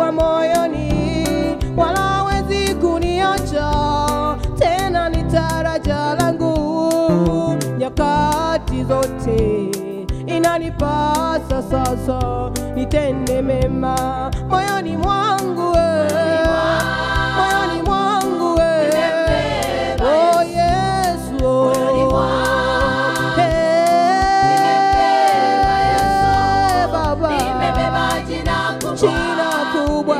nimembeba moyoni, wala hawezi kuniacha tena, ni taraja langu nyakati zote. Inanipasa sasa nitende mema moyoni mwangu, moyoni mwangu, oh Yesu, moyoni mwangu, Baba, nimebeba jina kubwa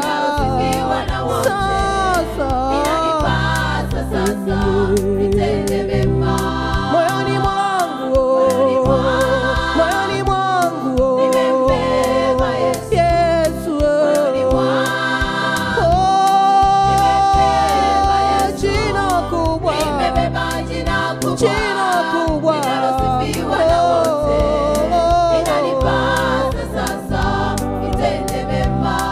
sasa, inanipasa sasa nitende mema moyoni mwangu, moyoni mwangu, nimebeba Yesu, moyoni mwangu, jina kubwa, nimebeba jina kubwa linalosifiwa na wote, inanipasa sasa nitende mema.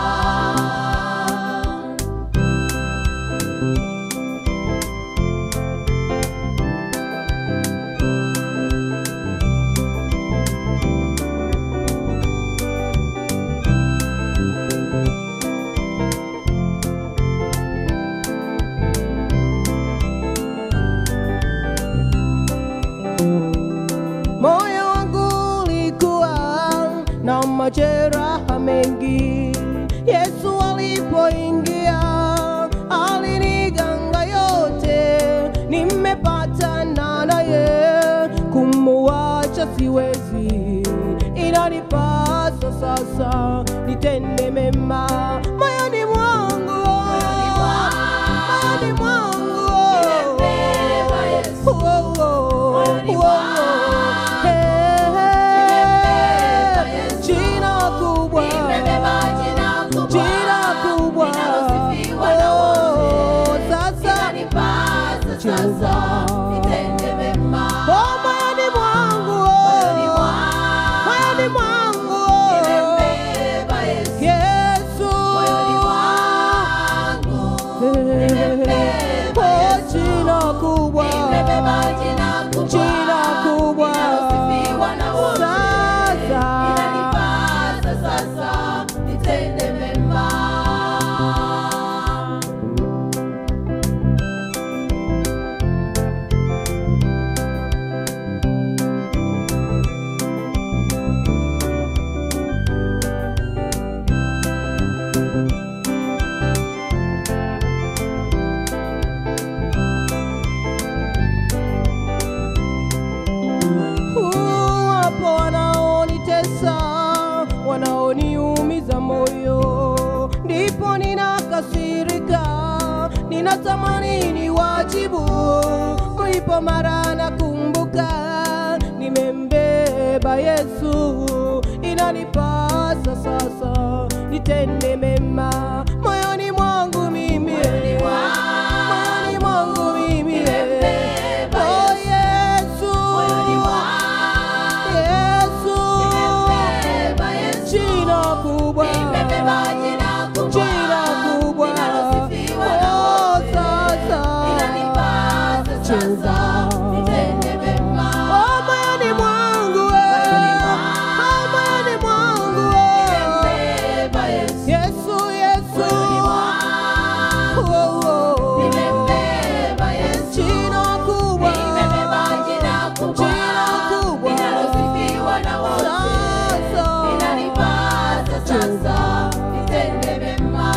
Moyo wangu ulikuwa na majeraha mengi, Yesu alipoingia aliniganga yote. Nimepatana naye, kumuacha siwezi, inanipasa sasa nitende mema moyoni mwangu, moyoni mwangu, nimebeba Yesu, moyoni mwangu, jina kubwa, jina kubwa linalosifiwa na wote, sasa inanipasa sasa nitende mema moyoni mwangu, moyoni mwangu, nimebeba Yesu, moyoni mwangu, nimebeba jina kubwa, nimebeba jina kubwa linalosifiwa na wote, inanipasa sasa nitende mema. Wapo wanaonitesa, wanaoniumiza moyo, ndipo ninakasirika, ninatamani niwajibu. Mlipo mara nakumbuka nimembeba Yesu, inanipasa sasa nitende mema moyoni mwangu mimi, moyoni mwangu mimi, oh Yesu, moyoni mwangu, Yesu, nimebeba Yesu, jina kubwa, nimebeba jina kubwa linalosifiwa na wote, inanipasa sasa nitende mema moyoni mwangu, moyoni mwangu, nimebeba Yesu, Yesu, moyoni mwangu, nimebeba Yesu, jina kubwa, nimebeba jina kubwa linalosifiwa na wote, inanipasa sasa nitende mema.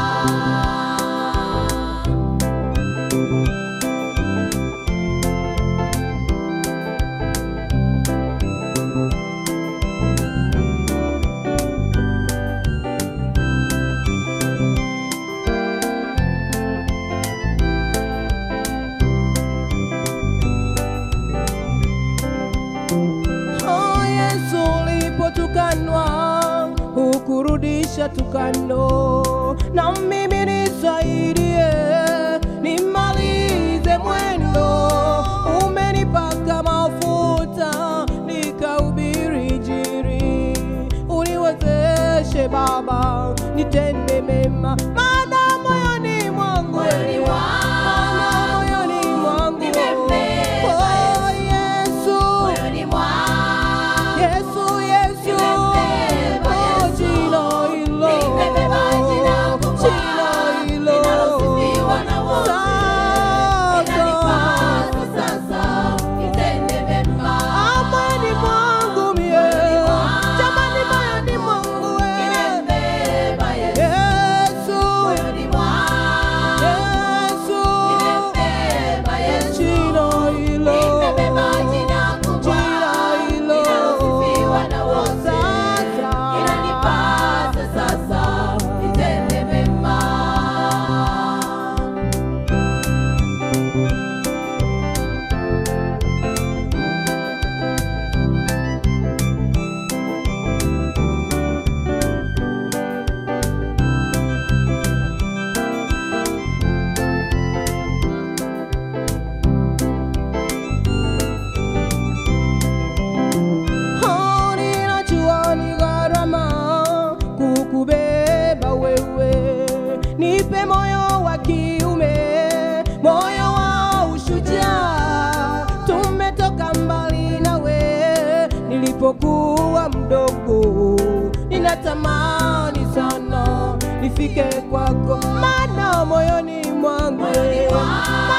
Oh Yesu, ulipotukanwa hukurudisha tukano, na mimi nisaidie nimalize mwendo. Umenipaka mafuta nikahubiri Injili, uniwezeshe Baba nitende mema, maana moyoni mwangu, moyoni mwangu, oh Yesu, moyoni mwangu, Yesu, Yesu, oh jina hilo, nimebeba jina wewe. Nipe moyo wa kiume, moyo wa ushujaa. Tumetoka mbali nawe, nilipokuwa mdogo. Ninatamani sana nifike kwako, maana moyoni mwangu